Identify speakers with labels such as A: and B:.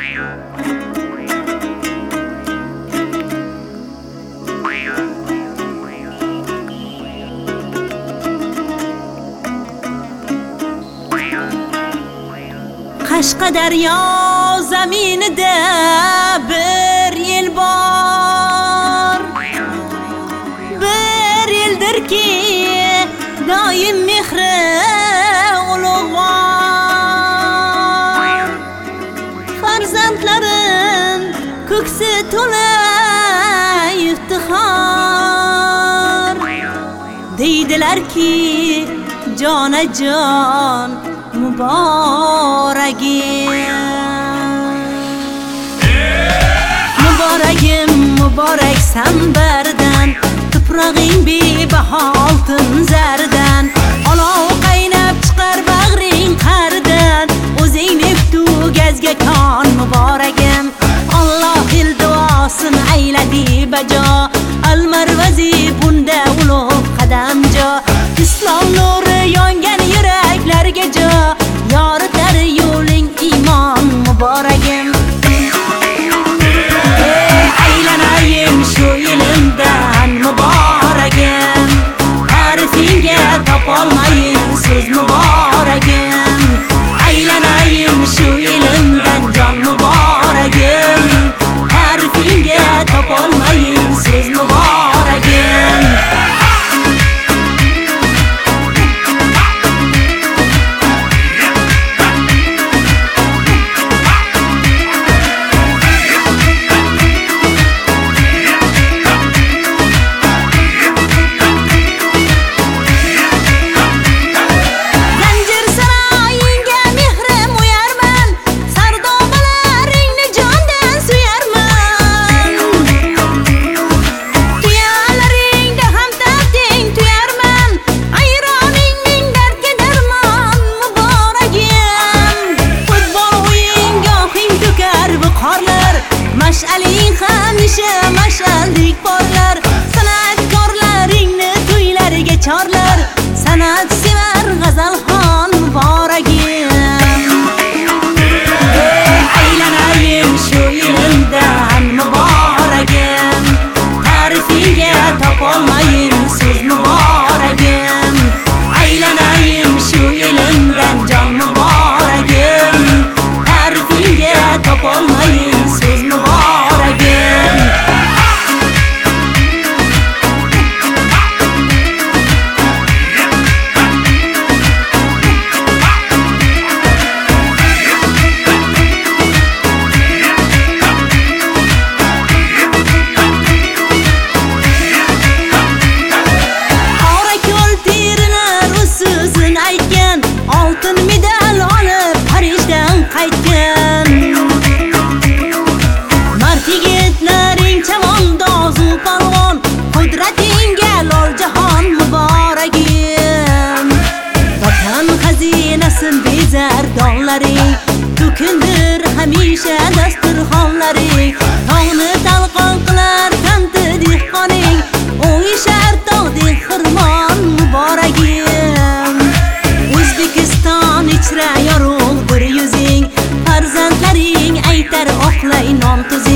A: Qashqadaryo zaminida bir yil bor, bir yildirki doim mehri ulug'vor. Farzandlarim ko'ksi to'la iftixor, deydilarki jonajon Muboragim, muborak sambardan, tuprog'ing bebaho oltin zardan. Olov qaynab chiqar bag'ring qardan, o'zing neftu gazga kon muboragim. Alloh il duosin ayladi bajo, al-Marvazi bunda ulug' qadamjo. Islom nuri yongan yuraklarga jo, yoritar yo'ling iymon muboragim. Aylanayim shu ilimdan muboragim, ta'rifingga topolmayin so'z muboragim. Aylanayim shu ilimdan jon muboragim, ta'rifingga topolmayin so'z muboragim. Mash'aling hamisha mash'allik porlar, san'atkorlaringni to'ylariga chorlar. San'at sevar g'azalxon muboragim. Aylanayim shu ilimdan muboragim, ta'rifingga topolmayin so'z muboragim. Aylanayim shu ilimdan jon muboragim, ta'rifingga topolmayin so'z muboragim. Qora ko'l terilar o'z so'zin aytgan, oltin medal olib Parijdan qaytgan. Yigitlaring chavandozu palvon, qudratingga lol jahon muboragim. Vatan xazinasin bezar donlaring, to'kindir hamisha dasturxonlaring. Tog'ni talqon qilar tanti dehqoning, o'yishar tog'dek xirmon muboragim. O'zbekiston ichra yorug'dir yuzing, farzandlaring aytar oqlay non tuzing.